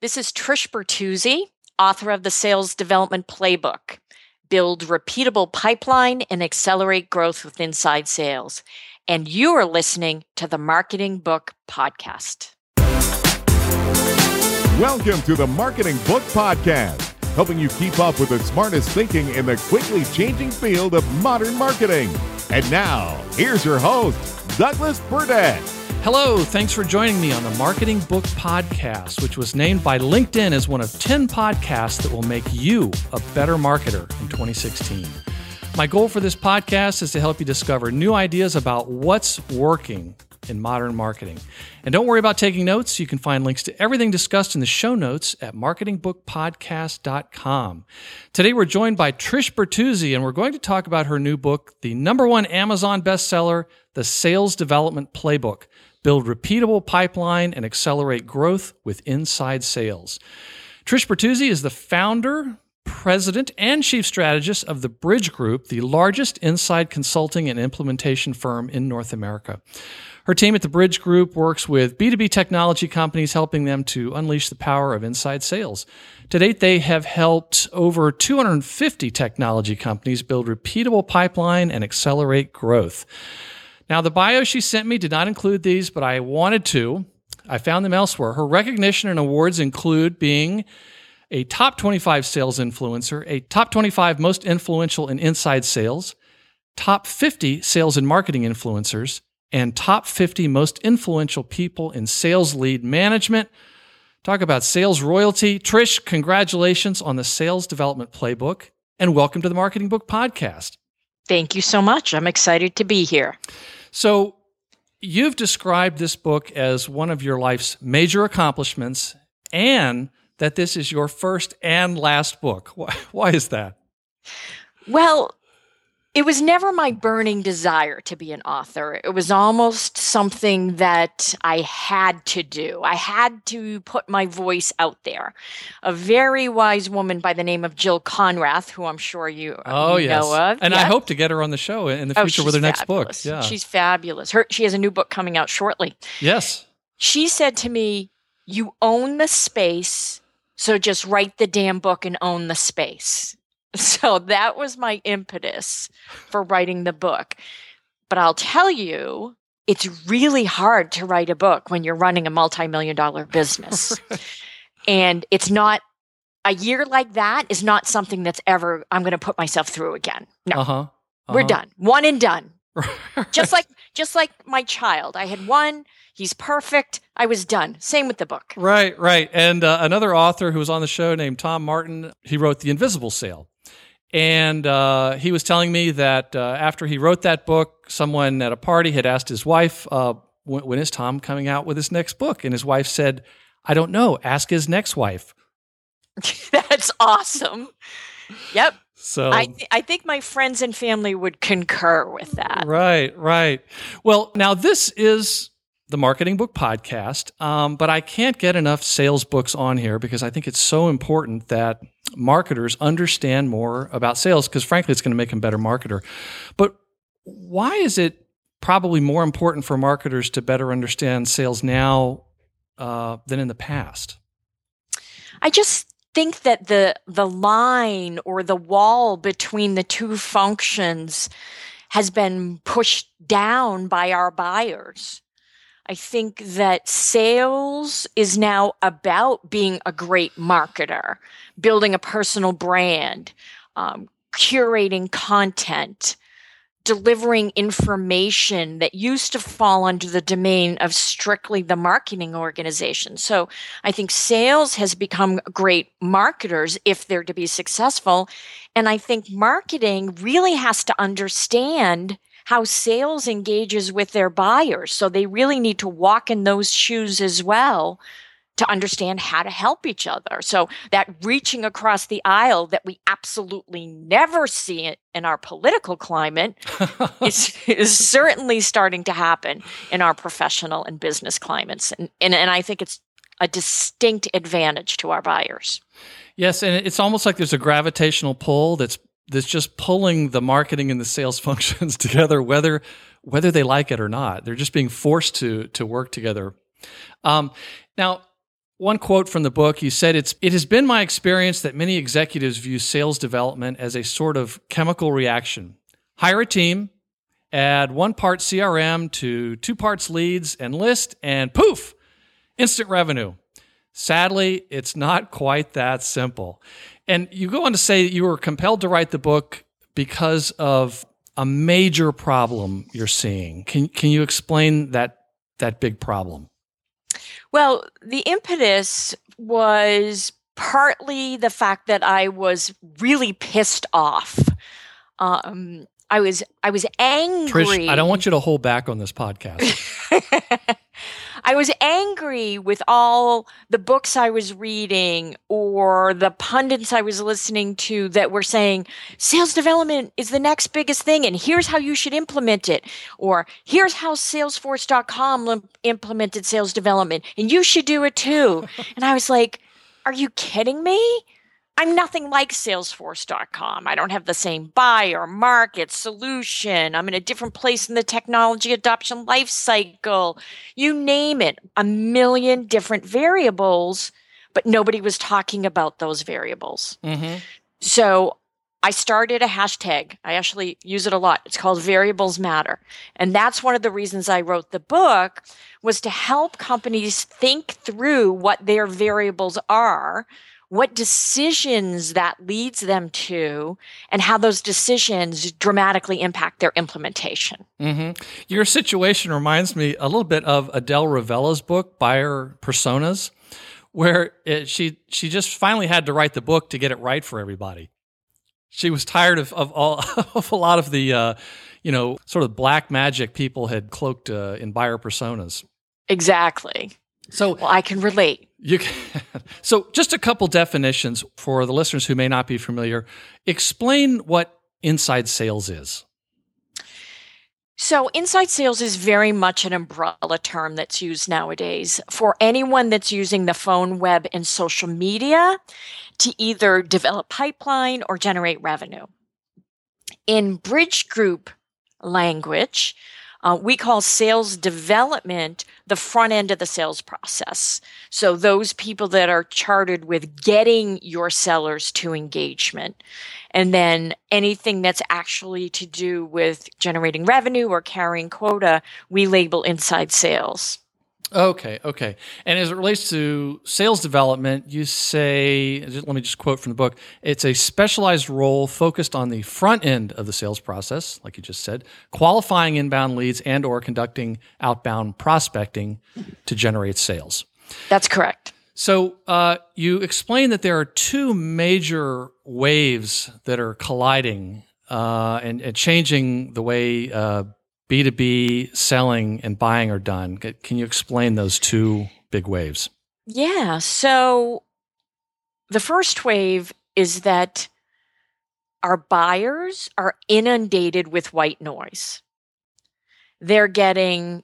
This is Trish Bertuzzi, author of the Sales Development Playbook, Build Repeatable Pipeline and Accelerate Growth with Inside Sales. And you are listening to the Marketing Book Podcast. Welcome to the Marketing Book Podcast, helping you keep up with the smartest thinking in the quickly changing field of modern marketing. And now, here's your host, Douglas Burdett. Hello, thanks for joining me on the Marketing Book Podcast, which was named by LinkedIn as one of 10 podcasts that will make you a better marketer in 2016. My goal for this podcast is to help you discover new ideas about what's working in modern marketing. And don't worry about taking notes. You can find links to everything discussed in the show notes at marketingbookpodcast.com. Today, we're joined by Trish Bertuzzi, and we're going to talk about her new book, the #1 Amazon bestseller, The Sales Development Playbook, Build Repeatable Pipeline and Accelerate Growth with Inside Sales. Trish Bertuzzi is the founder, president, and chief strategist of the Bridge Group, the largest inside consulting and implementation firm in North America. Her team at the Bridge Group works with B2B technology companies, helping them to unleash the power of inside sales. To date, they have helped over 250 technology companies build repeatable pipeline and accelerate growth. Now, the bio she sent me did not include these, but I wanted to. I found them elsewhere. Her recognition and awards include being a top 25 sales influencer, a top 25 most influential in inside sales, top 50 sales and marketing influencers, and top 50 most influential people in sales lead management. Talk about sales royalty. Trish, congratulations on the Sales Development Playbook, and welcome to the Marketing Book Podcast. Thank you so much. I'm excited to be here. So you've described this book as one of your life's major accomplishments, and that this is your first and last book. Why is that? Well, it was never my burning desire to be an author. It was almost something that I had to do. I had to put my voice out there. A very wise woman by the name of Jill Konrath, who I'm sure you know of. And yes? I hope to get her on the show in the future with her next book. Yeah. She's fabulous. She has a new book coming out shortly. Yes. She said to me, "You own the space, so just write the damn book and own the space." So that was my impetus for writing the book. But I'll tell you, it's really hard to write a book when you're running a multi-million-dollar business. And it's not, a year like that is not something that's ever, I'm going to put myself through again. No, we're done. One and done. just like my child. I had one. He's perfect. I was done. Same with the book. Right. And another author who was on the show named Tom Martin, he wrote The Invisible Sale. And he was telling me that after he wrote that book, someone at a party had asked his wife, when is Tom coming out with his next book? And his wife said, "I don't know. Ask his next wife." That's awesome. Yep. So I think my friends and family would concur with that. Right. Well, now this is the Marketing Book Podcast, but I can't get enough sales books on here because I think it's so important that marketers understand more about sales because, frankly, it's going to make them a better marketer. But why is it probably more important for marketers to better understand sales now than in the past? I just think that the line or the wall between the two functions has been pushed down by our buyers. I think that sales is now about being a great marketer, building a personal brand, curating content, delivering information that used to fall under the domain of strictly the marketing organization. So I think sales has become great marketers if they're to be successful. And I think marketing really has to understand how sales engages with their buyers. So they really need to walk in those shoes as well to understand how to help each other. So that reaching across the aisle that we absolutely never see in our political climate is certainly starting to happen in our professional and business climates. And I think it's a distinct advantage to our buyers. Yes, and it's almost like there's a gravitational pull that's just pulling the marketing and the sales functions together, whether they like it or not. They're just being forced to work together. Now, one quote from the book. You said, it has been my experience that many executives view sales development as a sort of chemical reaction. Hire a team, add 1 part CRM to 2 parts leads and list, and poof, instant revenue. Sadly, it's not quite that simple. And you go on to say that you were compelled to write the book because of a major problem you're seeing. Can you explain that big problem? Well, the impetus was partly the fact that I was really pissed off. I was angry. Trish, I don't want you to hold back on this podcast. I was angry with all the books I was reading or the pundits I was listening to that were saying sales development is the next biggest thing and here's how you should implement it, or here's how Salesforce.com implemented sales development and you should do it too. And I was like, are you kidding me? I'm nothing like Salesforce.com. I don't have the same buyer, market, solution. I'm in a different place in the technology adoption life cycle. You name it, a million different variables, but nobody was talking about those variables. Mm-hmm. So I started a hashtag. I actually use it a lot. It's called Variables Matter. And that's one of the reasons I wrote the book, was to help companies think through what their variables are, what decisions that leads them to, and how those decisions dramatically impact their implementation. Mm-hmm. Your situation reminds me a little bit of Adele Ravella's book, Buyer Personas, where she just finally had to write the book to get it right for everybody. She was tired of a lot of the sort of black magic people had cloaked in buyer personas. Exactly. So, well, I can relate. So just a couple definitions for the listeners who may not be familiar. Explain what inside sales is. So inside sales is very much an umbrella term that's used nowadays for anyone that's using the phone, web, and social media to either develop pipeline or generate revenue. In Bridge Group language, we call sales development the front end of the sales process. So those people that are chartered with getting your sellers to engagement. And then anything that's actually to do with generating revenue or carrying quota, we label inside sales. Okay. And as it relates to sales development, you say, let me just quote from the book, it's a specialized role focused on the front end of the sales process, like you just said, qualifying inbound leads and or conducting outbound prospecting to generate sales. That's correct. So you explain that there are 2 major waves that are colliding and changing the way B2B selling and buying are done. Can you explain those 2 big waves? Yeah. So the first wave is that our buyers are inundated with white noise. They're getting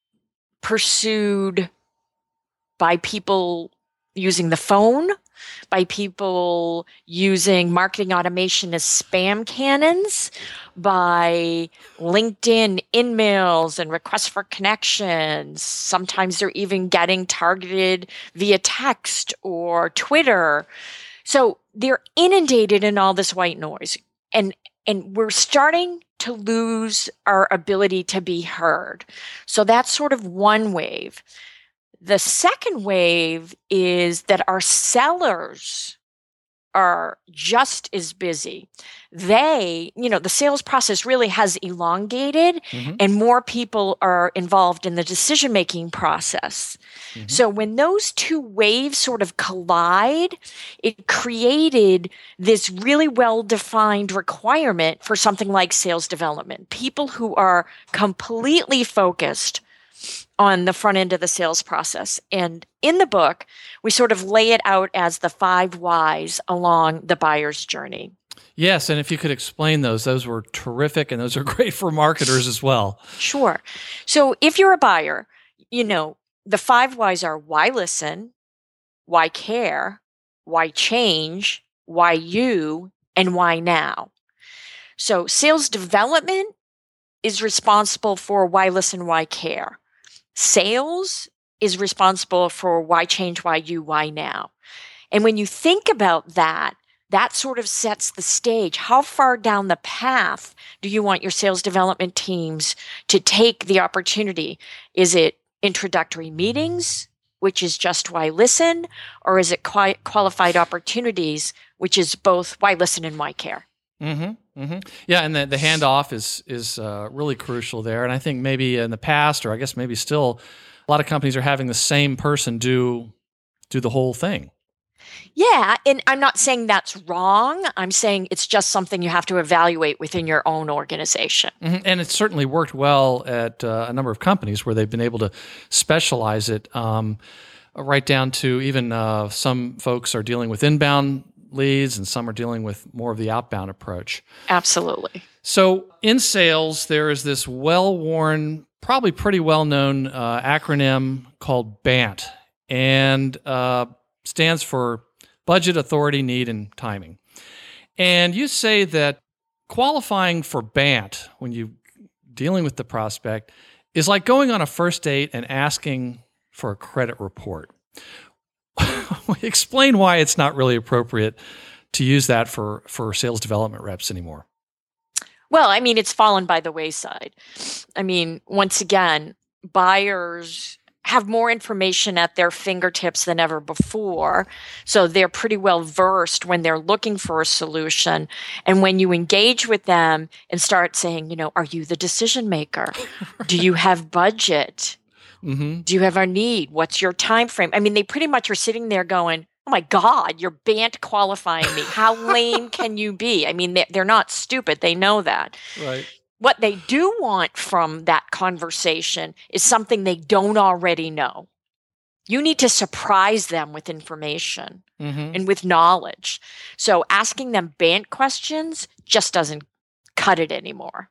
pursued by people using the phone, by people using marketing automation as spam cannons, by LinkedIn in-mails and requests for connections. Sometimes they're even getting targeted via text or Twitter. So they're inundated in all this white noise. And we're starting to lose our ability to be heard. So that's sort of one wave. The second wave is that our sellers are just as busy. The sales process really has elongated, and more people are involved in the decision-making process. Mm-hmm. So when those 2 waves sort of collide, it created this really well-defined requirement for something like sales development. People who are completely focused on the front end of the sales process. And in the book, we sort of lay it out as the 5 whys along the buyer's journey. Yes, and if you could explain those were terrific, and those are great for marketers as well. Sure. So if you're a buyer, the 5 whys are why listen, why care, why change, why you, and why now. So sales development is responsible for why listen, why care. Sales is responsible for why change, why you, why now. And when you think about that, that sort of sets the stage. How far down the path do you want your sales development teams to take the opportunity? Is it introductory meetings, which is just why listen, or is it qualified opportunities, which is both why listen and why care? Mm-hmm, mm-hmm. Yeah, and the handoff is really crucial there. And I think maybe in the past, or I guess maybe still, a lot of companies are having the same person do the whole thing. Yeah, and I'm not saying that's wrong. I'm saying it's just something you have to evaluate within your own organization. Mm-hmm. And it's certainly worked well at a number of companies where they've been able to specialize it, right down to even some folks are dealing with inbound leads and some are dealing with more of the outbound approach. Absolutely. So in sales, there is this well-worn, probably pretty well-known acronym called BANT, and stands for Budget, Authority, Need, and Timing. And you say that qualifying for BANT when you're dealing with the prospect is like going on a first date and asking for a credit report. Explain why it's not really appropriate to use that for sales development reps anymore. Well, I mean, it's fallen by the wayside. I mean, once again, buyers have more information at their fingertips than ever before. So they're pretty well versed when they're looking for a solution. And when you engage with them and start saying, you know, are you the decision maker? Right. Do you have budget? Mm-hmm. Do you have a need? What's your time frame? I mean, they pretty much are sitting there going, oh my God, you're BANT qualifying me. How lame can you be? I mean, they're not stupid. They know that. Right. What they do want from that conversation is something they don't already know. You need to surprise them with information and with knowledge. So asking them BANT questions just doesn't cut it anymore.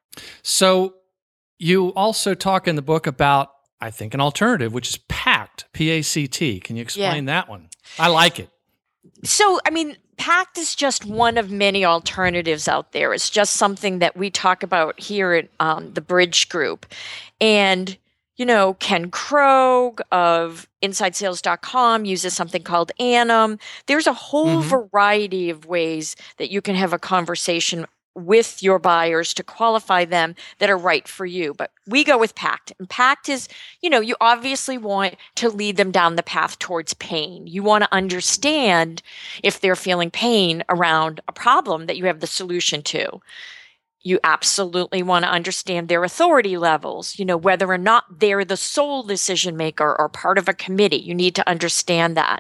So you also talk in the book about, I think, an alternative, which is PACT, P-A-C-T. Can you explain that one? I like it. So, I mean, PACT is just one of many alternatives out there. It's just something that we talk about here at the Bridge Group. And, you know, Ken Krogh of InsideSales.com uses something called ANAM. There's a whole variety of ways that you can have a conversation with your buyers to qualify them that are right for you. But we go with PACT. And PACT is, you know, you obviously want to lead them down the path towards pain. You want to understand if they're feeling pain around a problem that you have the solution to. You absolutely want to understand their authority levels, you know, whether or not they're the sole decision maker or part of a committee. You need to understand that.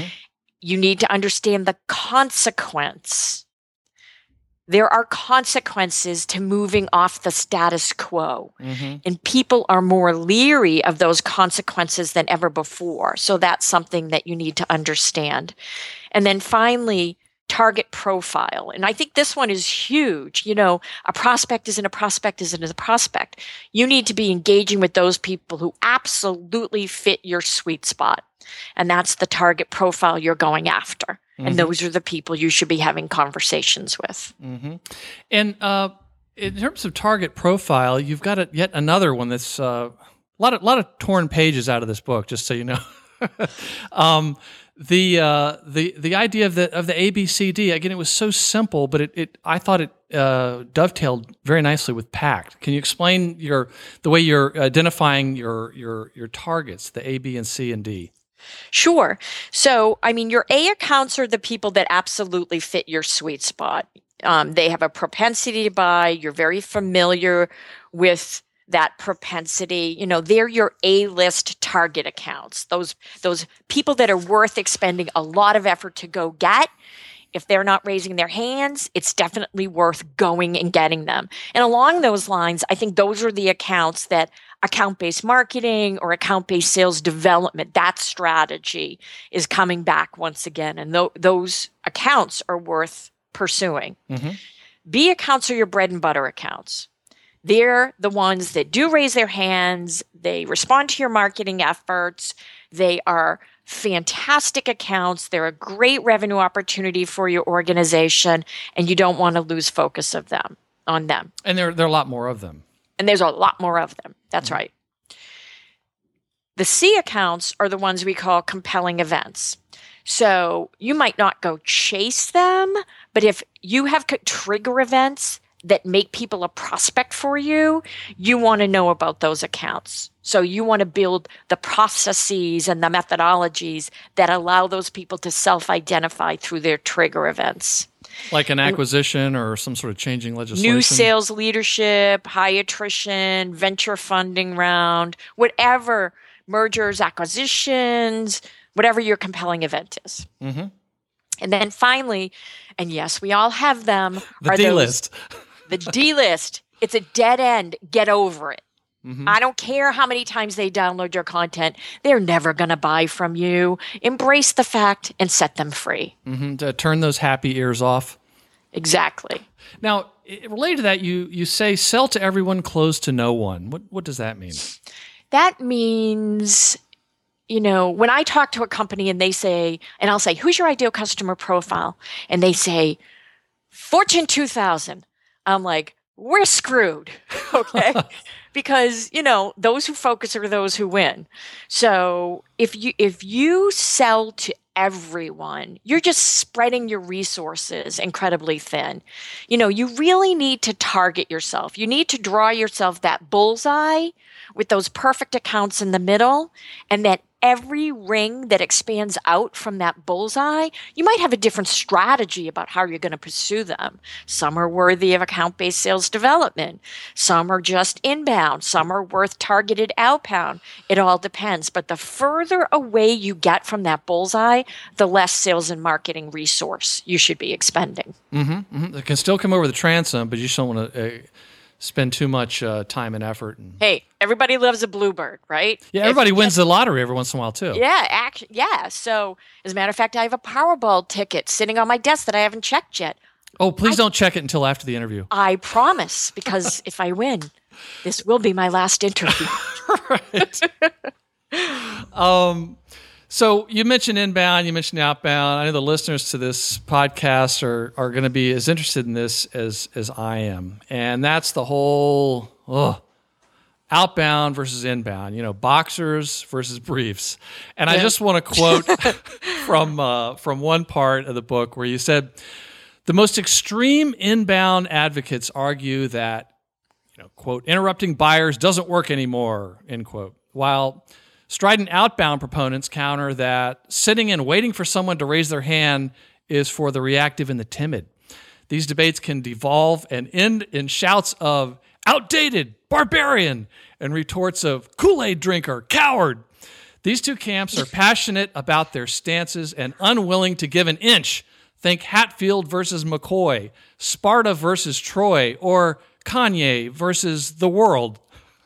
You need to understand the consequence. There are consequences to moving off the status quo, and people are more leery of those consequences than ever before. So that's something that you need to understand. And then finally, target profile. And I think this one is huge. You know, a prospect isn't a prospect isn't a prospect. You need to be engaging with those people who absolutely fit your sweet spot. And that's the target profile you're going after. And those are the people you should be having conversations with. And in terms of target profile, you've got yet another one that's a lot of torn pages out of this book, just so you know. The idea of the ABCD, again, it was so simple, but I thought it dovetailed very nicely with PACT. Can you explain the way you're identifying your targets, the A, B, and C, and D? Sure. So, I mean, your A accounts are the people that absolutely fit your sweet spot. They have a propensity to buy. You're very familiar with that propensity. You know, they're your A-list target accounts. Those people that are worth expending a lot of effort to go get. If they're not raising their hands, it's definitely worth going and getting them. And along those lines, I think those are the accounts that account-based marketing or account-based sales development, that strategy is coming back once again. And those accounts are worth pursuing. B accounts are your bread and butter accounts. They're the ones that do raise their hands. They respond to your marketing efforts. They are fantastic accounts. They're a great revenue opportunity for your organization, and you don't want to lose focus on them. And there are a lot more of them. And there's a lot more of them. That's right. The C accounts are the ones we call compelling events. So you might not go chase them, but if you have trigger events that make people a prospect for you, you want to know about those accounts. So you want to build the processes and the methodologies that allow those people to self-identify through their trigger events. Like an acquisition or some sort of changing legislation? New sales leadership, high attrition, venture funding round, whatever, mergers, acquisitions, whatever your compelling event is. Mm-hmm. And then finally, and yes, we all have them. The D-list. The D-list. It's a dead end. Get over it. Mm-hmm. I don't care how many times they download your content. They're never going to buy from you. Embrace the fact and set them free. Mm-hmm. To turn those happy ears off. Exactly. Now, related to that, you say sell to everyone, close to no one. What does that mean? That means, when I talk to a company and they say, and I'll say, who's your ideal customer profile? And they say, Fortune 2000. I'm like, we're screwed, okay? Because, those who focus are those who win. So if you sell to everyone, you're just spreading your resources incredibly thin. You really need to target yourself. You need to draw yourself that bullseye with those perfect accounts in the middle, and that every ring that expands out from that bullseye, you might have a different strategy about how you're going to pursue them. Some are worthy of account-based sales development. Some are just inbound. Some are worth targeted outbound. It all depends. But the further away you get from that bullseye, the less sales and marketing resource you should be expending. Mm-hmm, mm-hmm. It can still come over the transom, but you just don't want to spend too much time and effort. Hey, everybody loves a bluebird, right? Yeah, everybody wins the lottery every once in a while, too. Yeah, So, as a matter of fact, I have a Powerball ticket sitting on my desk that I haven't checked yet. Oh, please don't check it until after the interview. I promise, because if I win, this will be my last interview. Right. So you mentioned inbound, you mentioned outbound. I know the listeners to this podcast are going to be as interested in this as I am. And that's the whole outbound versus inbound, boxers versus briefs. And I just want to quote from one part of the book where you said, the most extreme inbound advocates argue that, quote, interrupting buyers doesn't work anymore, end quote, while strident outbound proponents counter that sitting and waiting for someone to raise their hand is for the reactive and the timid. These debates can devolve and end in shouts of outdated, barbarian, and retorts of Kool-Aid drinker, coward. These two camps are passionate about their stances and unwilling to give an inch. Think Hatfield versus McCoy, Sparta versus Troy, or Kanye versus the world.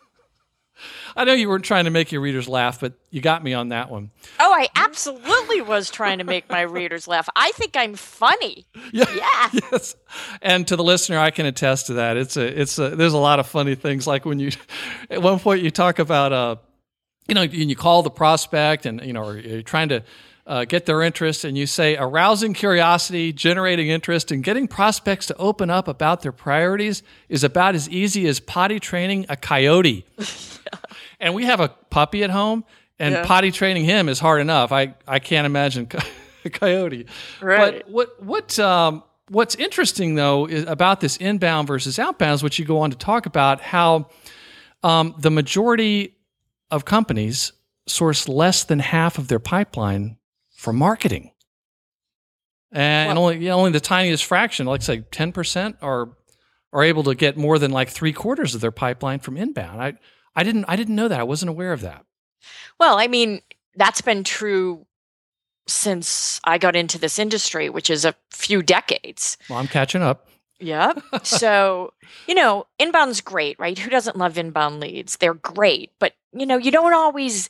I know you weren't trying to make your readers laugh, but you got me on that one. Oh, I absolutely was trying to make my readers laugh. I think I'm funny. Yeah. Yes. And to the listener, I can attest to that. There's a lot of funny things. Like when at one point you talk about, you call the prospect and, or you're trying to get their interest, and you say arousing curiosity, generating interest, and getting prospects to open up about their priorities is about as easy as potty training a coyote. And we have a puppy at home, and potty training him is hard enough. I can't imagine a coyote. Right. But what's interesting though is about this inbound versus outbound is what you go on to talk about how the majority of companies source less than half of their pipeline for marketing, and only the tiniest fraction, like say 10%, are able to get more than like 3/4 of their pipeline from inbound. I didn't know that. I wasn't aware of that. Well, I mean, that's been true since I got into this industry, which is a few decades. Well, I'm catching up. Yeah. So, inbound's great, right? Who doesn't love inbound leads? They're great, but you don't always.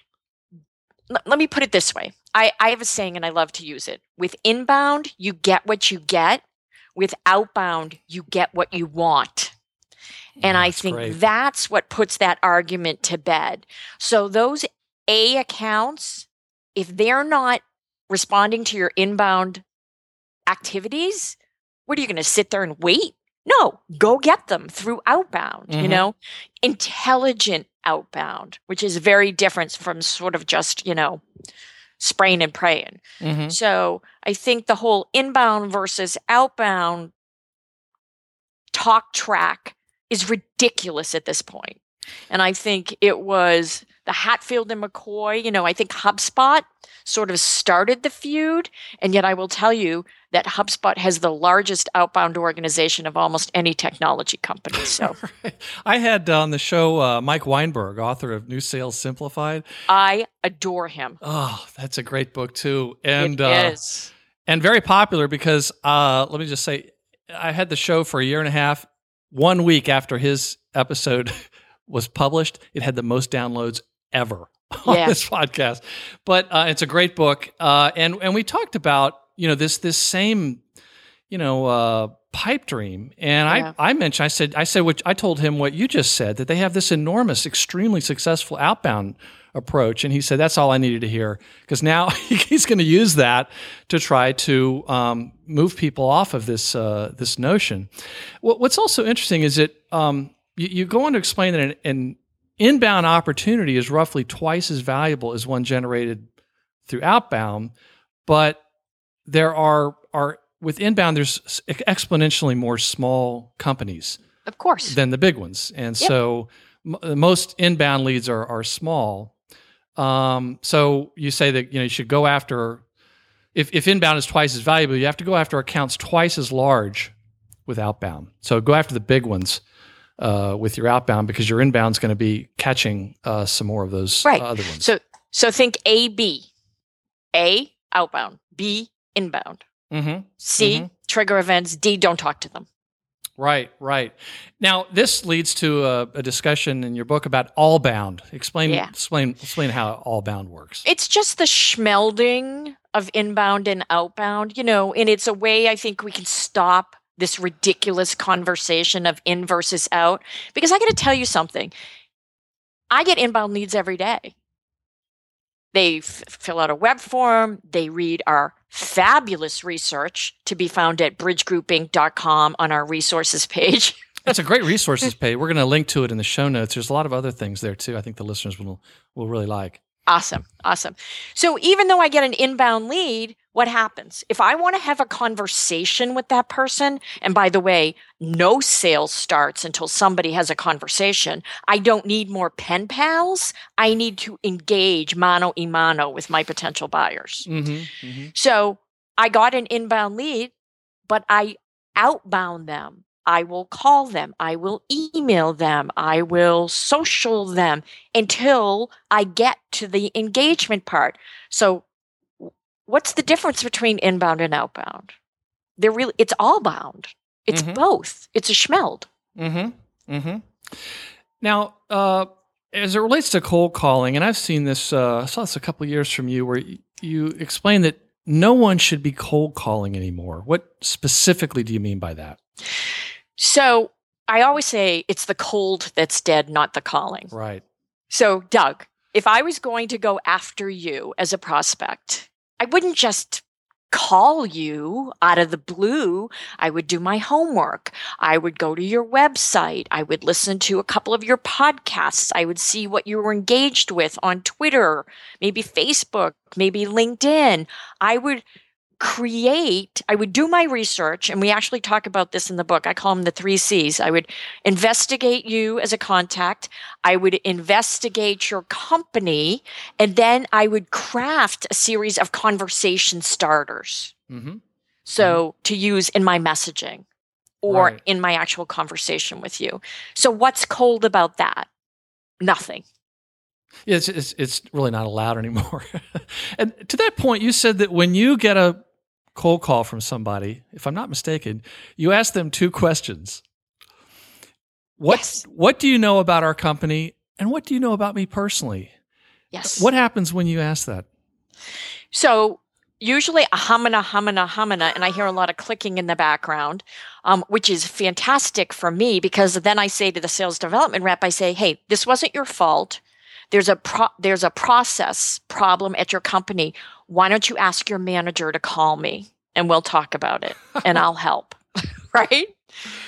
Let me put it this way. I have a saying, and I love to use it. With inbound, you get what you get. With outbound, you get what you want. And I think that's what puts that argument to bed. So those A accounts, if they're not responding to your inbound activities, what are you going to sit there and wait? No, go get them through outbound, intelligent outbound, which is very different from sort of just, spraying and praying. Mm-hmm. So I think the whole inbound versus outbound talk track is ridiculous at this point. And I think it was the Hatfield and McCoy, I think HubSpot sort of started the feud. And yet I will tell you that HubSpot has the largest outbound organization of almost any technology company. So I had on the show Mike Weinberg, author of New Sales Simplified. I adore him. Oh, that's a great book too. And it is. And very popular because let me just say, I had the show for a year and a half. 1 week after his episode was published, it had the most downloads ever on this podcast. But it's a great book, and we talked about this same pipe dream, and I mentioned I told him what you just said, that they have this enormous, extremely successful outbound approach, and he said that's all I needed to hear, because now he's going to use that to try to move people off of this this notion. What's also interesting is that you go on to explain that an inbound opportunity is roughly twice as valuable as one generated through outbound, but there are with inbound there's exponentially more small companies, of course, than the big ones, and so most inbound leads are small. So you say that you should go after, if inbound is twice as valuable, you have to go after accounts twice as large with outbound. So go after the big ones with your outbound, because your inbound is going to be catching some more of those other ones. So think A, B. A, outbound. B, inbound. Mm-hmm. C, trigger events. D, don't talk to them. Right. Now, this leads to a discussion in your book about all-bound. Explain how all-bound works. It's just the schmelding of inbound and outbound, and it's a way I think we can stop this ridiculous conversation of in versus out. Because I got to tell you something. I get inbound leads every day. They fill out a web form. They read our fabulous research, to be found at bridgegroupinc.com on our resources page. That's a great resources page. We're going to link to it in the show notes. There's a lot of other things there too. I think the listeners will really like. Awesome. So even though I get an inbound lead, what happens? If I want to have a conversation with that person, and by the way, no sales starts until somebody has a conversation. I don't need more pen pals. I need to engage mano a mano with my potential buyers. So I got an inbound lead, but I outbound them. I will call them. I will email them. I will social them until I get to the engagement part. So what's the difference between inbound and outbound? It's all bound. It's both. It's a schmeld. Now, as it relates to cold calling, and I've seen this, I saw this a couple of years from you, where you explain that no one should be cold calling anymore. What specifically do you mean by that? So I always say it's the cold that's dead, not the calling. Right. So Doug, if I was going to go after you as a prospect, I wouldn't just call you out of the blue. I would do my homework. I would go to your website. I would listen to a couple of your podcasts. I would see what you were engaged with on Twitter, maybe Facebook, maybe LinkedIn. I would do my research, and we actually talk about this in the book. I call them the 3 C's. I would investigate you as a contact. I would investigate your company, and then I would craft a series of conversation starters. So to use in my messaging or in my actual conversation with you. So what's cold about that? Nothing. Yeah, it's really not allowed anymore. And to that point, you said that when you get a cold call from somebody, if I'm not mistaken, you ask them 2 questions. What do you know about our company, and what do you know about me personally? Yes. What happens when you ask that? So usually a humana, and I hear a lot of clicking in the background, which is fantastic for me, because then I say to the sales development rep, I say, hey, this wasn't your fault. There's a process problem at your company. Why don't you ask your manager to call me, and we'll talk about it, and I'll help, right?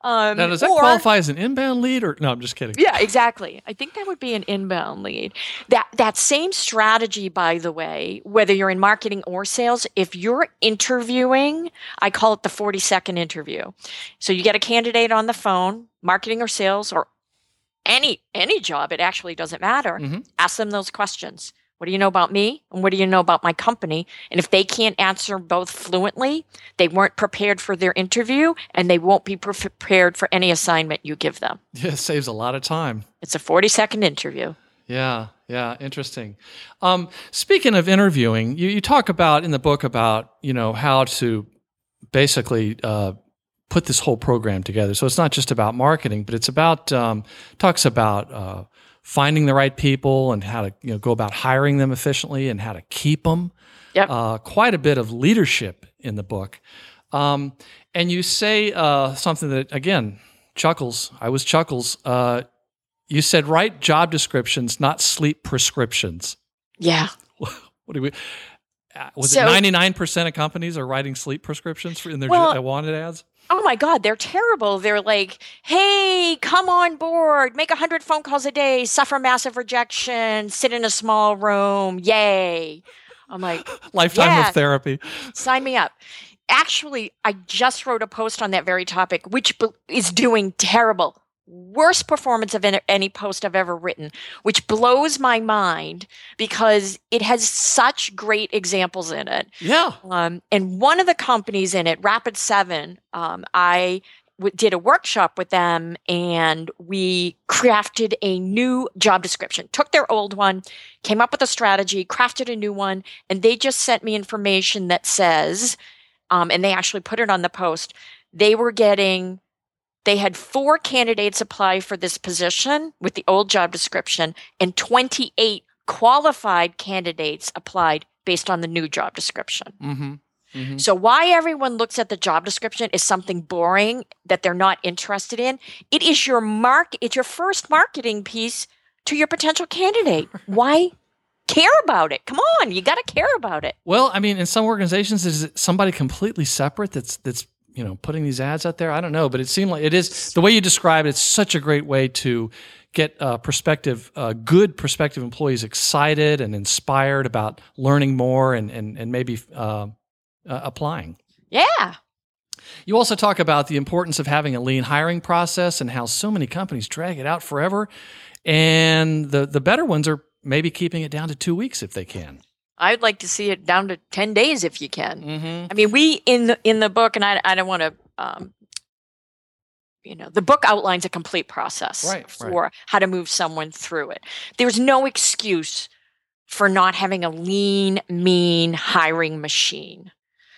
Now, does that qualify as an inbound lead or no? I'm just kidding. Yeah, exactly. I think that would be an inbound lead. That same strategy, by the way, whether you're in marketing or sales, if you're interviewing, I call it the 40-second interview. So you get a candidate on the phone, marketing or sales or any job, it actually doesn't matter. Mm-hmm. Ask them those questions. What do you know about me? And what do you know about my company? And if they can't answer both fluently, they weren't prepared for their interview and they won't be prepared for any assignment you give them. Yeah, it saves a lot of time. It's a 40-second interview. Yeah, interesting. Speaking of interviewing, you talk about in the book about, how to basically put this whole program together. So it's not just about marketing, but it's about, talks about finding the right people and how to go about hiring them efficiently and how to keep them. Yep. Quite a bit of leadership in the book. And you say something that, again, chuckles. I was chuckles. You said write job descriptions, not sleep prescriptions. Yeah. What do we? Was it 99% of companies are writing sleep prescriptions in their wanted ads? Oh my God, they're terrible. They're like, hey, come on board, make 100 phone calls a day, suffer massive rejection, sit in a small room, yay. I'm like, lifetime of therapy. Sign me up. Actually, I just wrote a post on that very topic, which is doing terrible. Worst performance of any post I've ever written, which blows my mind because it has such great examples in it. Yeah. And one of the companies in it, Rapid7, I did a workshop with them and we crafted a new job description, took their old one, came up with a strategy, crafted a new one, and they just sent me information that says, and they actually put it on the post, they had 4 candidates apply for this position with the old job description, and 28 qualified candidates applied based on the new job description. Mm-hmm. Mm-hmm. So why everyone looks at the job description is something boring that they're not interested in. It is it's your first marketing piece to your potential candidate. Why care about it? Come on, you got to care about it. Well, I mean, in some organizations, is it somebody completely separate that's putting these ads out there? I don't know, but it seemed like it is the way you describe it. It's such a great way to get good prospective employees excited and inspired about learning more and maybe applying. Yeah. You also talk about the importance of having a lean hiring process and how so many companies drag it out forever, and the better ones are maybe keeping it down to 2 weeks if they can. I'd like to see it down to 10 days if you can. Mm-hmm. I mean, we in the book, and I don't want to, the book outlines a complete process for how to move someone through it. There's no excuse for not having a lean, mean hiring machine.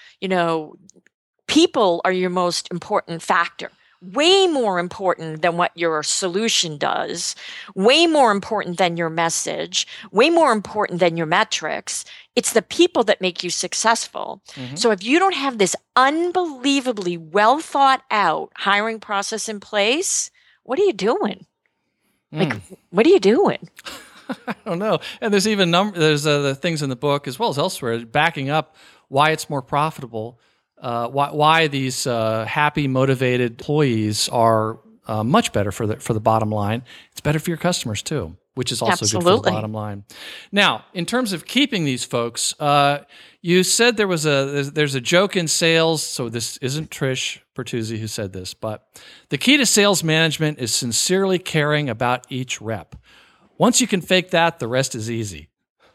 People are your most important factor. Way more important than what your solution does, way more important than your message, way more important than your metrics. It's the people that make you successful. Mm-hmm. So if you don't have this unbelievably well thought out hiring process in place, what are you doing? What are you doing? I don't know. And there's even there's the things in the book as well as elsewhere backing up why it's more profitable. Why these happy, motivated employees are much better for the bottom line. It's better for your customers too, which is also good for the bottom line. Now, in terms of keeping these folks, you said there's a joke in sales. So this isn't Trish Bertuzzi who said this, but the key to sales management is sincerely caring about each rep. Once you can fake that, the rest is easy.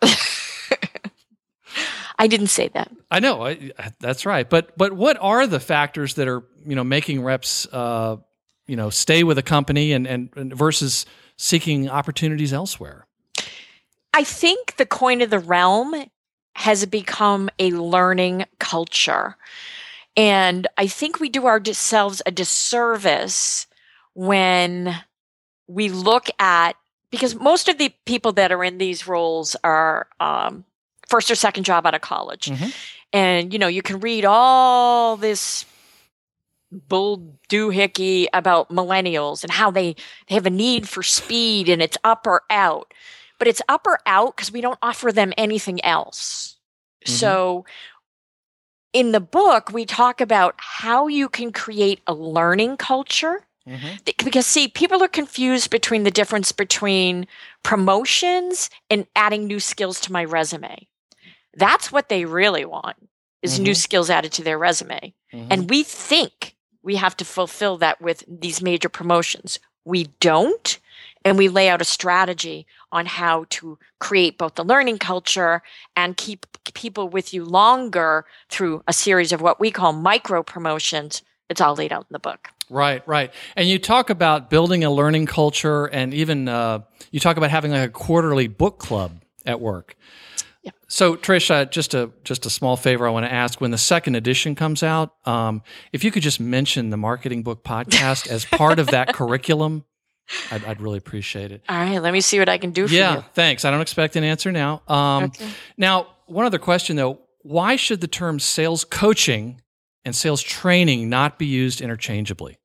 I didn't say that. I know that's right. But what are the factors that are making reps stay with a company and versus seeking opportunities elsewhere? I think the coin of the realm has become a learning culture, and I think we do ourselves a disservice when we look at, because most of the people that are in these roles are first or second job out of college. Mm-hmm. And, you can read all this bull doohickey about millennials and how they have a need for speed and it's up or out. But it's up or out because we don't offer them anything else. Mm-hmm. So in the book, we talk about how you can create a learning culture. Because, see, people are confused between the difference between promotions and adding new skills to my resume. That's what they really want, is new skills added to their resume. And we think we have to fulfill that with these major promotions. We don't. And we lay out a strategy on how to create both the learning culture and keep people with you longer through a series of what we call micro promotions. It's all laid out in the book. Right. And you talk about building a learning culture, and even you talk about having like a quarterly book club at work. Yeah. So, Trish, just a small favor I want to ask: when the second edition comes out, if you could just mention the Marketing Book Podcast as part of that curriculum, I'd really appreciate it. All right, let me see what I can do for you. Yeah, thanks. I don't expect an answer now. Okay. Now, one other question though: why should the term sales coaching and sales training not be used interchangeably?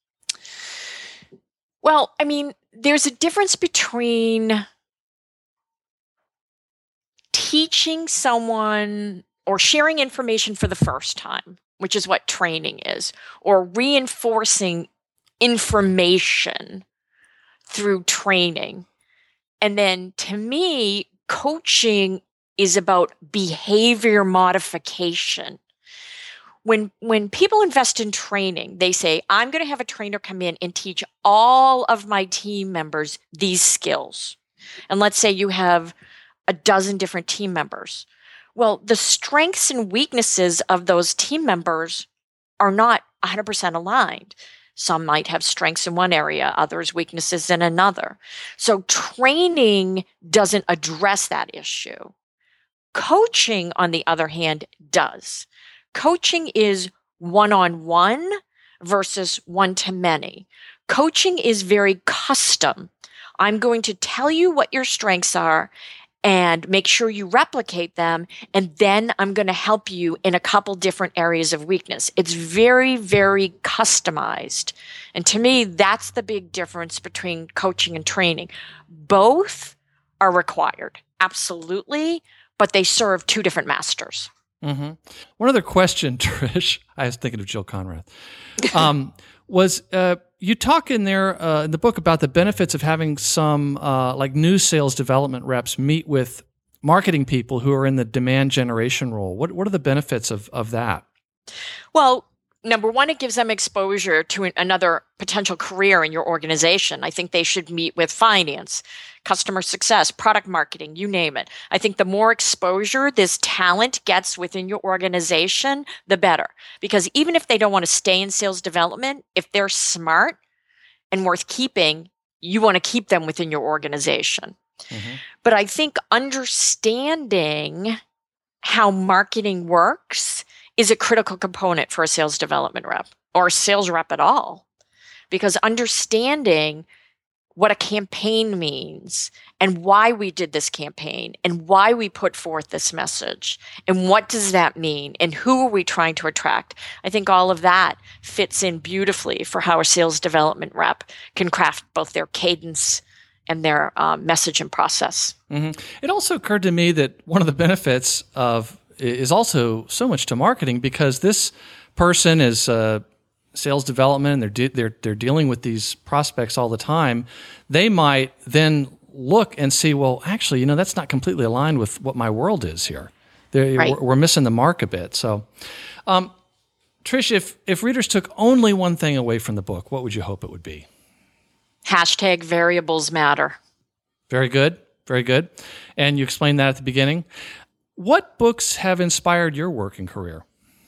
Well, I mean, there's a difference between teaching someone or sharing information for the first time, which is what training is, or reinforcing information through training. And then to me, coaching is about behavior modification. When people invest in training, they say, I'm going to have a trainer come in and teach all of my team members these skills. And let's say you have a dozen different team members. Well, the strengths and weaknesses of those team members are not 100% aligned. Some might have strengths in one area, others weaknesses in another. So training doesn't address that issue. Coaching, on the other hand, does. Coaching is one-on-one versus one-to-many. Coaching is very custom. I'm going to tell you what your strengths are and make sure you replicate them, and then I'm going to help you in a couple different areas of weakness. It's very, very customized. And to me, that's the big difference between coaching and training. Both are required, absolutely, but they serve two different masters. One other question, Trish, I was thinking of Jill Conrath, was you talk in there in the book about the benefits of having some like new sales development reps meet with marketing people who are in the demand generation role. What are the benefits of that? Well, number one, it gives them exposure to another potential career in your organization. I think they should meet with finance, customer success, product marketing, you name it. I think the more exposure this talent gets within your organization, the better. Because even if they don't want to stay in sales development, if they're smart and worth keeping, you want to keep them within your organization. But I think understanding how marketing works is a critical component for a sales development rep or a sales rep at all. Because understanding what a campaign means and why we did this campaign and why we put forth this message and what does that mean and who are we trying to attract, I think all of that fits in beautifully for how a sales development rep can craft both their cadence and their message and process. It also occurred to me that one of the benefits is also so much to marketing, because this person is sales development, and they're dealing with these prospects all the time. They might then look and see, well, actually, that's not completely aligned with what my world is here. Right. We're missing the mark a bit. So, Trish, if readers took only one thing away from the book, what would you hope it would be? # variables matter. Very good. Very good. And you explained that at the beginning. What books have inspired your work and career?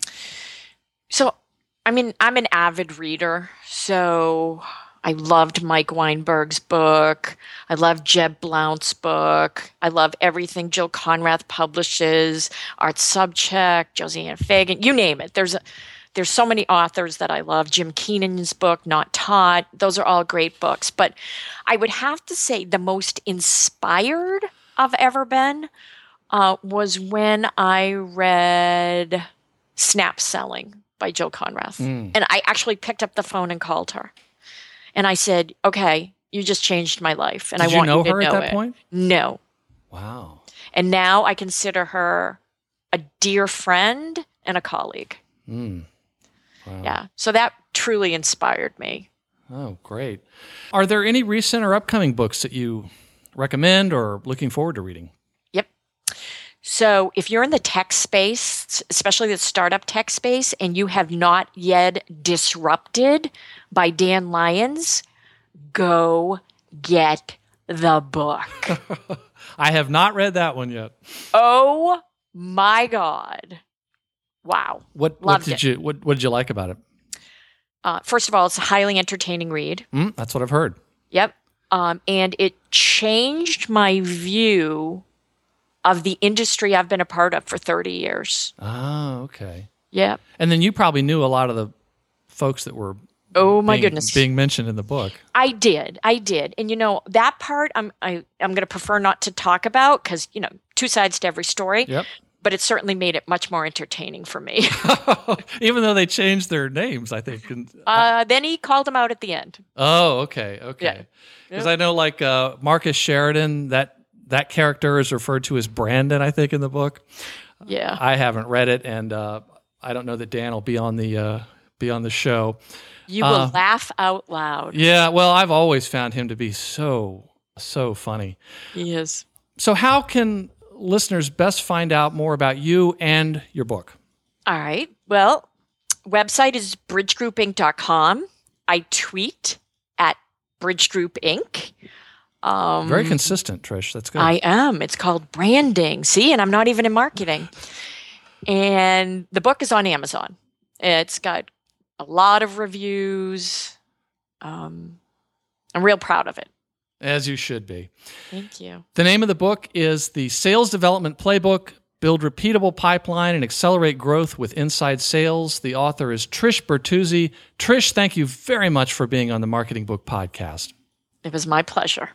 So, I'm an avid reader, so I loved Mike Weinberg's book. I love Jeb Blount's book. I love everything Jill Conrath publishes, Art Sobczak, Josiane Fagan, you name it. There's so many authors that I love. Jim Keenan's book, Not Taught. Those are all great books. But I would have to say the most inspired I've ever been was when I read Snap Selling by Jill Conrath. And I actually picked up the phone and called her. And I said, okay, you just changed my life. And Did I want you to know her at that point? No. Wow. And now I consider her a dear friend and a colleague. Wow. Yeah. So that truly inspired me. Oh, great. Are there any recent or upcoming books that you recommend or looking forward to reading? Yep. So if you're in the tech space, especially the startup tech space, and you have not yet Disrupted by Dan Lyons, go get the book. I have not read that one yet. Oh my God. Wow. What did you like about it? First of all, it's a highly entertaining read. That's what I've heard. Yep. And it changed my view of the industry I've been a part of for 30 years. Oh, okay. Yep. And then you probably knew a lot of the folks that were being mentioned in the book. I did. And that part I'm going to prefer not to talk about because, two sides to every story. Yep. But it certainly made it much more entertaining for me. Even though they changed their names, I think. Then he called them out at the end. Oh, okay. Yeah. Because I know like Marcus Sheridan, that character is referred to as Brandon, I think, in the book. Yeah. I haven't read it, and I don't know that Dan will be on the show. You will laugh out loud. Yeah, well, I've always found him to be so funny. He is. So how can listeners best find out more about you and your book? All right. Well, website is bridgegroupinc.com. I tweet at Bridge Group Inc. Very consistent, Trish. That's good. I am. It's called branding. See, and I'm not even in marketing. And the book is on Amazon. It's got a lot of reviews. I'm real proud of it. As you should be. Thank you. The name of the book is The Sales Development Playbook, Build Repeatable Pipeline and Accelerate Growth with Inside Sales. The author is Trish Bertuzzi. Trish, thank you very much for being on the Marketing Book Podcast. It was my pleasure.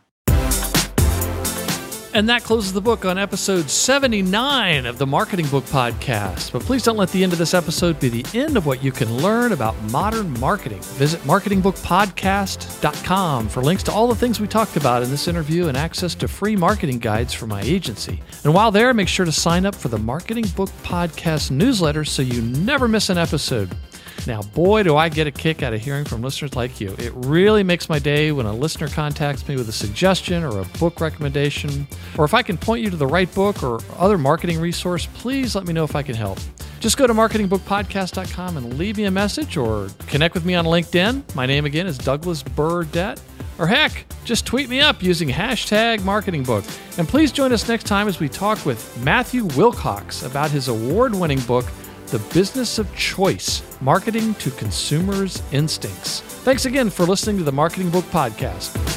And that closes the book on episode 79 of the Marketing Book Podcast. But please don't let the end of this episode be the end of what you can learn about modern marketing. Visit marketingbookpodcast.com for links to all the things we talked about in this interview and access to free marketing guides from my agency. And while there, make sure to sign up for the Marketing Book Podcast newsletter so you never miss an episode. Now, boy, do I get a kick out of hearing from listeners like you. It really makes my day when a listener contacts me with a suggestion or a book recommendation. Or if I can point you to the right book or other marketing resource, please let me know if I can help. Just go to marketingbookpodcast.com and leave me a message or connect with me on LinkedIn. My name again is Douglas Burdett. Or heck, just tweet me up using #MarketingBook. And please join us next time as we talk with Matthew Wilcox about his award-winning book, The Business of Choice, Marketing to Consumers' Instincts. Thanks again for listening to the Marketing Book Podcast.